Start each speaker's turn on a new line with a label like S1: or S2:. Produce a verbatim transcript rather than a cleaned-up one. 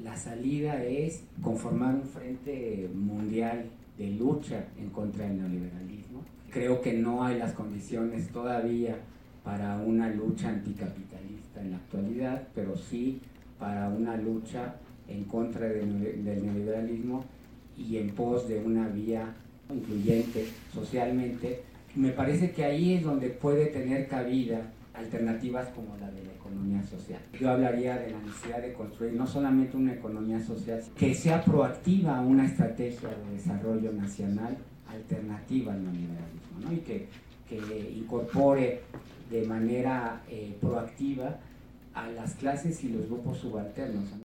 S1: la salida es conformar un frente mundial de lucha en contra del neoliberalismo. Creo que no hay las condiciones todavía para una lucha anticapitalista en la actualidad, pero sí para una lucha en contra del, del neoliberalismo y en pos de una vía incluyente socialmente. Me parece que ahí es donde puede tener cabida alternativas como la de la economía social. Yo hablaría de la necesidad de construir no solamente una economía social, que sea proactiva a una estrategia de desarrollo nacional alternativa al neoliberalismo, ¿no? Y que, que incorpore de manera eh, proactiva a las clases y los grupos subalternos.